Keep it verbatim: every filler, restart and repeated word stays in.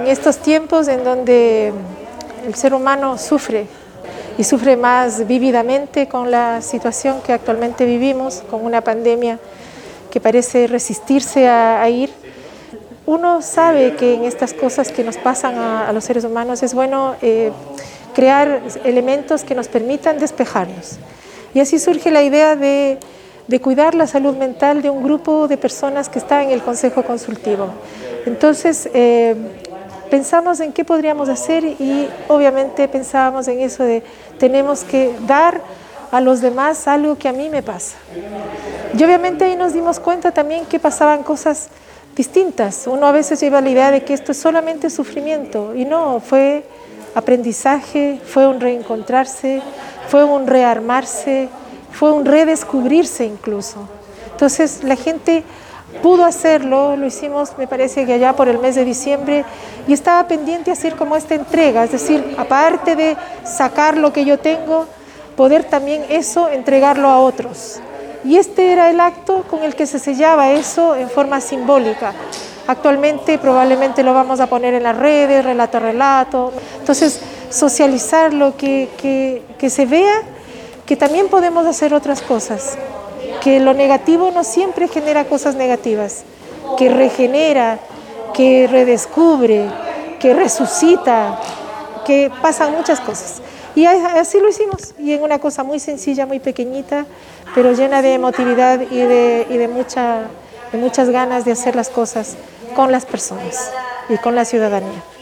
En estos tiempos en donde el ser humano sufre y sufre más vívidamente con la situación que actualmente vivimos, con una pandemia que parece resistirse a, a ir, uno sabe que en estas cosas que nos pasan a, a los seres humanos es bueno eh, crear elementos que nos permitan despejarnos. Y así surge la idea de, de cuidar la salud mental de un grupo de personas que está en el Consejo Consultivo. Entonces, eh, pensamos en qué podríamos hacer y obviamente pensábamos en eso de tenemos que dar a los demás algo que a mí me pasa. Y obviamente ahí nos dimos cuenta también que pasaban cosas distintas. Uno a veces lleva la idea de que esto es solamente sufrimiento y no, fue aprendizaje, fue un reencontrarse, fue un rearmarse, fue un redescubrirse incluso. Entonces la gente pudo hacerlo, lo hicimos me parece que allá por el mes de diciembre y estaba pendiente de hacer como esta entrega, es decir, aparte de sacar lo que yo tengo, poder también eso entregarlo a otros. Y este era el acto con el que se sellaba eso en forma simbólica. Actualmente probablemente lo vamos a poner en las redes, relato a relato. Entonces, socializarlo, que, que, que se vea que también podemos hacer otras cosas, que lo negativo no siempre genera cosas negativas, que regenera, que redescubre, que resucita, que pasan muchas cosas. Y así lo hicimos, y en una cosa muy sencilla, muy pequeñita, pero llena de emotividad y de, y de, mucha, de muchas ganas de hacer las cosas con las personas y con la ciudadanía.